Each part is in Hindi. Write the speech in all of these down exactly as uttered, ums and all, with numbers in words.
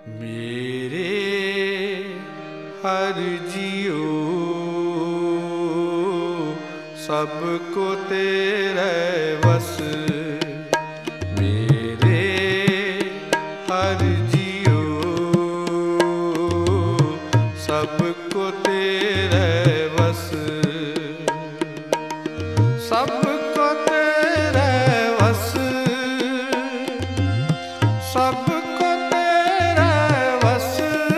मेरे हर जियो सबको तेरे वस। मेरे हर जियो सबको तेरे वस। सबको तेरे वस, सबको तेरे वस।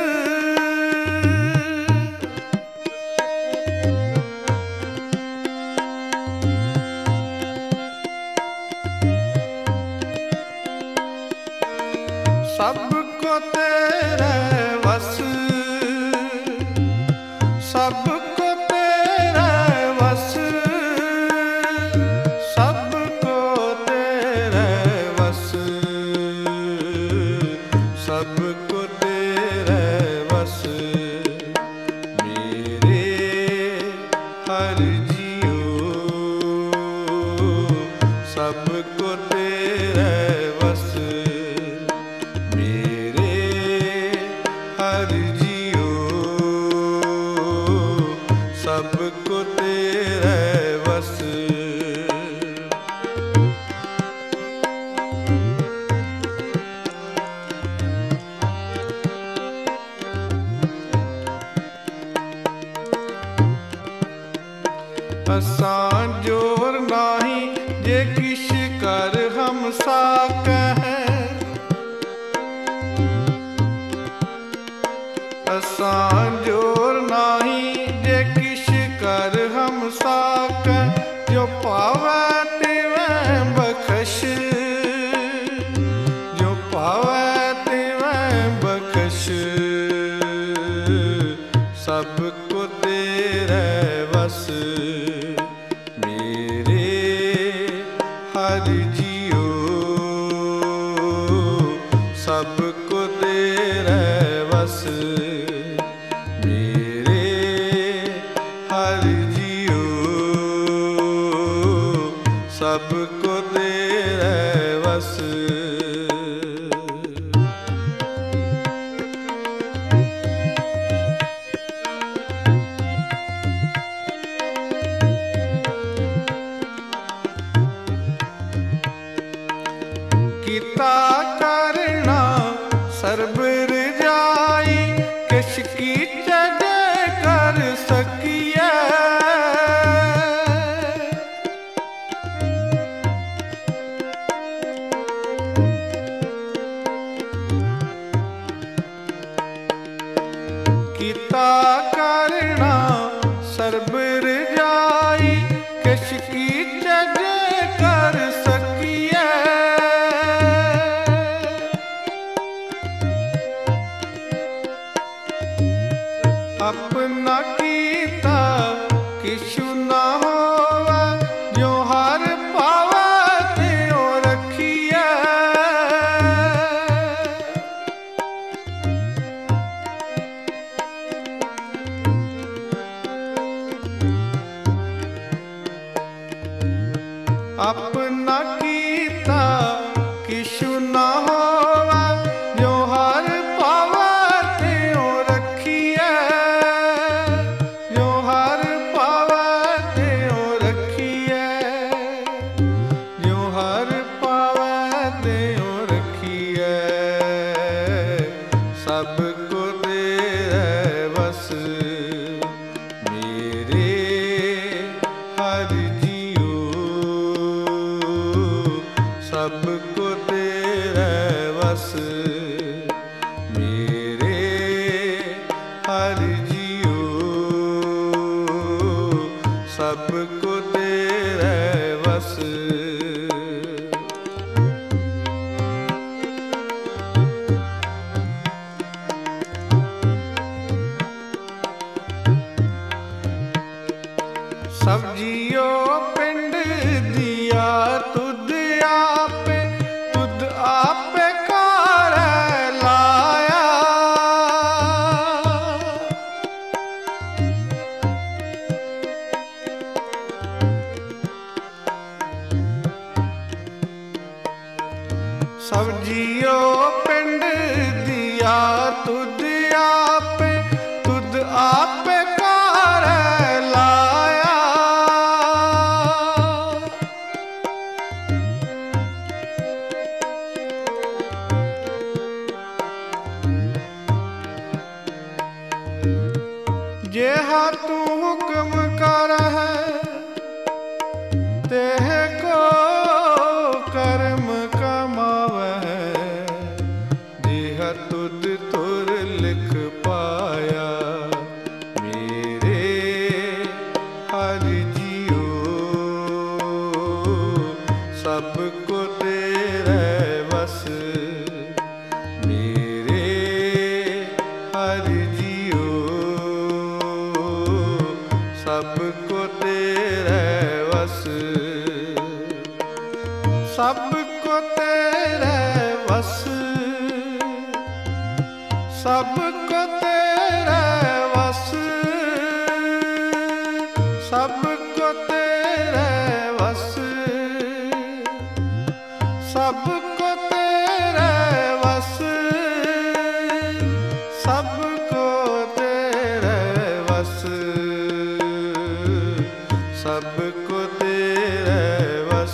सबको तेरे वस, सबको तेरे वस, सबको तेरे वस, सबको तेरे वस। मेरे हर जियो सबको तेरे वस। मेरे हर जियो सबको तेरे वस। असां जोर नाही जे किश कर हम साकह। असां जोर नाही जे किश कर हम साकह। जो पावै तिवें बख्श, जो पावै तिवें बख्श। सबको तेरे वस। मेरे हर जियो सबको तेरे वस। मेरे हर जियो सबको तेरे वस। किता करना सर्ब रजाई, किश की जगह कर सकिए। किता करना सर्ब रजाई, किश की जगह कर सकिए। अपना कीता किशु ना होवा, जो हर पावा त्यों रखिए। अपना कीता किशु ना होवा, जो हर पावा त्यों रखिए। जो हर पावा त्यों रखिए, जो हर पावा त्यों रखिए। सबको तेरे वस। मेरे हर जियो सबको तेरे वस। मेरे हर जियो सबको तेरे वस। सब जियो पिंड दिया तुद आपे, तुद आपे कार लाया। सब जियो पिंड दिया दिया तुद आपे, तुद आपे कार लाया। जेहा तू हुक्म कर है तेह को कर्म कमावे, जेह तुद तुर लिख पाया। मेरे हर जियो सबको तेरे बस, मेरे हर जियो सबको तेरे वस, सबको तेरे वस, सबको तेरे वस, सबको तेरे वस, सबको तेरे वस, सबको तेरे वस, सबको तेरे वस।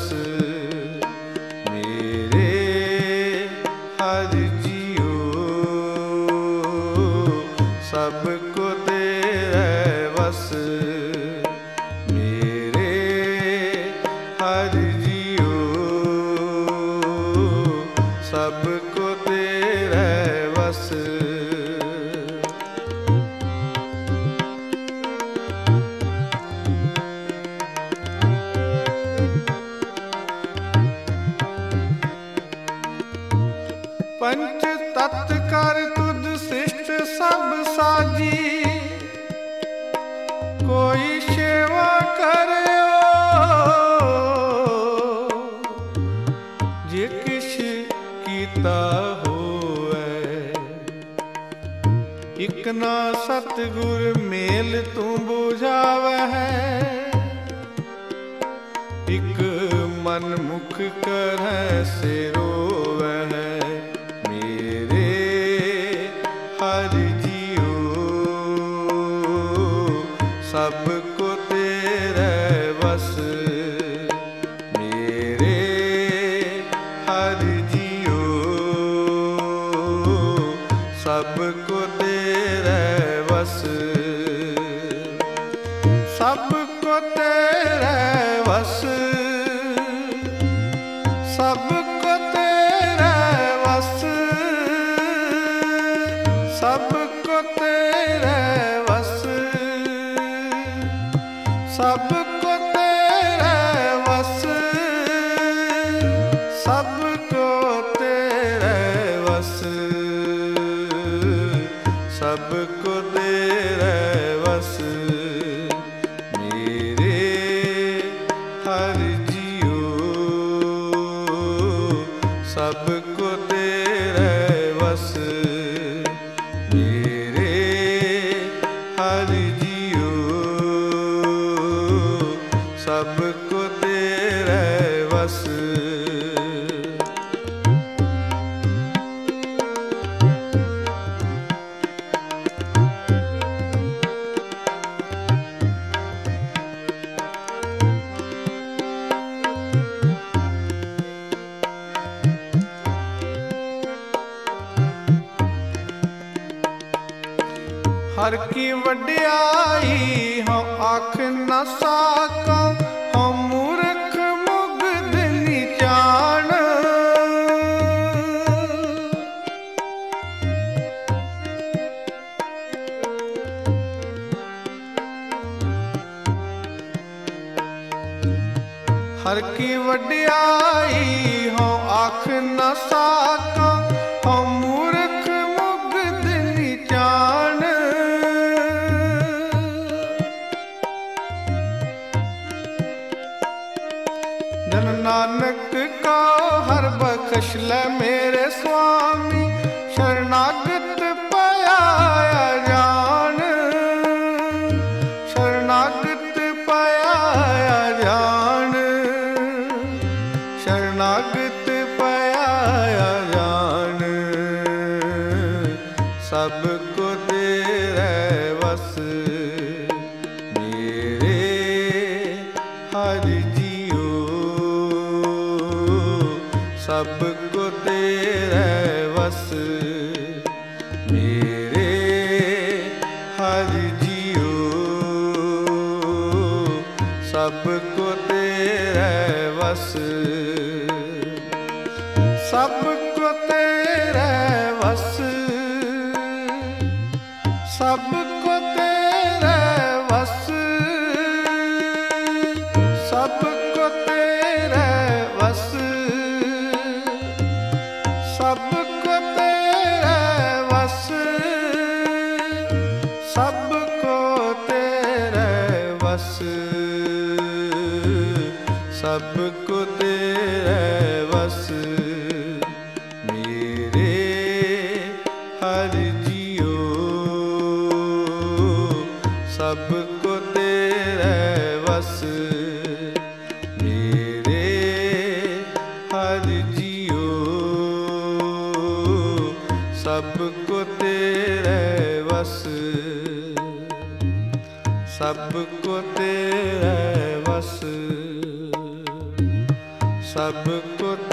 मेरे हर जियो सबको तेरे वस, मेरे हर जियो सबको तेरे वस। पंच तत् कर तुद शिष्ट सब साजी, कोई सेवा करो जे किश कीता होए। इक ना सतगुर मेल तू बुझावे है, इक मन मुख करह से रोवे है। मेरे हर जियो सबको तेरे वस, मेरे हर जियो सबको तेरे वस, सबको तेरे वस, सबको तेरे वस, सबको तेरे वस, सबको तेरे वस, सबको तेरे वस, सबको तेरे वस। मेरे हर जियो सबको तेरे वस, मेरे हर जियो सबको तेरे वस। हर की वड्याई हम आख न साका, हम मूर्ख मुग्ध निचान। हर की वड्याई हम आख न साका, हम मूर्ख मुग्ध निचान। धन नानक का हर बख्श ले मेरे स्वामी, शरणागत पाया जान, शरणागत पाया जान, शरणागत पाया जान। सब को तेरे वस मेरे हर जियो सब को तेरे वस सब को तेरे वस सब को तेरे वस सब को तेरे वस सब को तेरे वस सब को तेरे वस सब को तेरे वस मेरे हर जियो सब को तेरे वस मेरे हर जियो सब को तेरे वस सब को तेरे वस सब को